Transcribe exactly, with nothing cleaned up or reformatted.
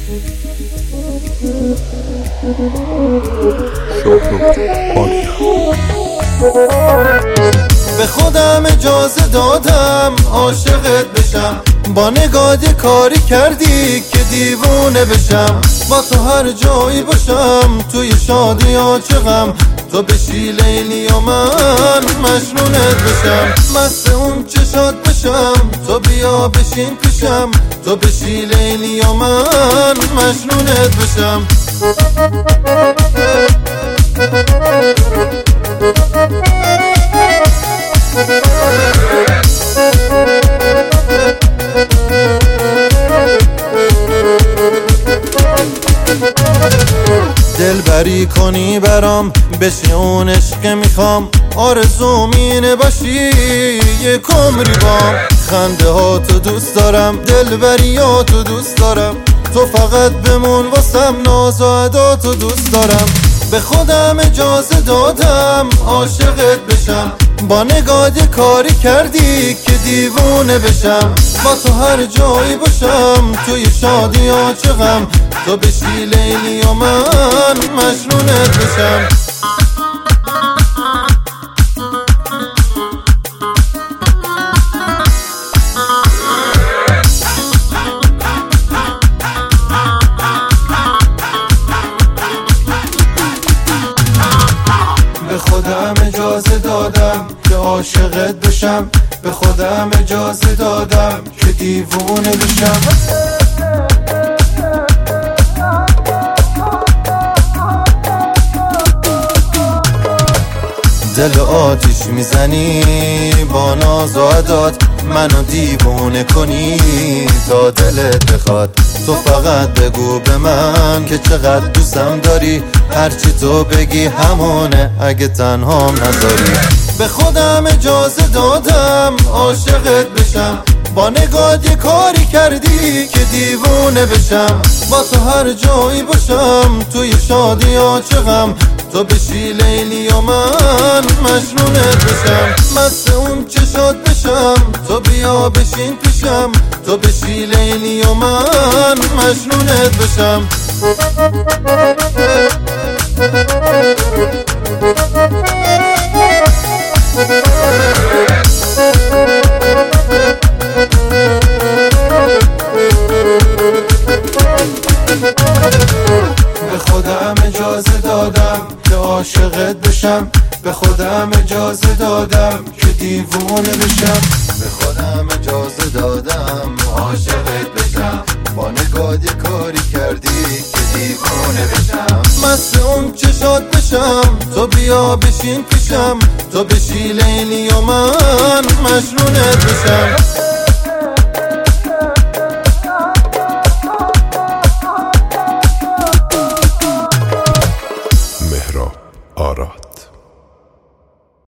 به خودم اجازه دادم عاشقت بشم، با نگاه کاری کردی که دیوونه بشم. با تو هر جایی باشم، توی شادی یا چه غم، تو بشی لیلی و من مجنونت بشم. مست اون چشات بشم، تو بیا بشین پیشم، تو بشی لیلی و من مجنونت بشم. دلبری کنی برام، بشی اون عشق میخوام، آرزوم اینه باشی یک عمری بام. خنده ها تو دوست دارم، دلبری ها تو دوست دارم، تو فقط بمون واسم، ناز و ادا تو دوست دارم. به خودم اجازه دادم عاشقت بشم، با نگاه کاری کردی که دیوونه بشم. با تو هر جایی باشم، توی شادی یا چه غم، تو بشی لیلی و من مجنونت بشم. به خودم اجازه دادم که عاشقت بشم، به خودم اجازه دادم که دیوونه بشم. دل آتیش میزنی با ناز و عداد، منو دیوونه کنی تا دلت بخواد. تو فقط بگو به من که چقدر دوستم داری، هرچی تو بگی همونه اگه تنهام نذاری. به خودم اجازه دادم عاشقت بشم، با نگاه یه کاری کردی که دیوونه بشم. با تو هر جایی باشم، توی شادی یا چه غم، تو بشی لیلی و من مجنونت بشم. مست اون چشات بشم، تو بیا بشین پیشم، تو بشی لیلی و من مجنونت بشم. به خودم اجازه دادم که عاشقت بشم، به خودم اجازه دادم که دیوونه بشم. به خودم اجازه دادم عاشقت بشم، با نگاه کاری کردی که دیوونه بشم. مست اون چشات بشم، تو بیا بشین پیشم، تو بشی لیلی و من مجنونت بشم.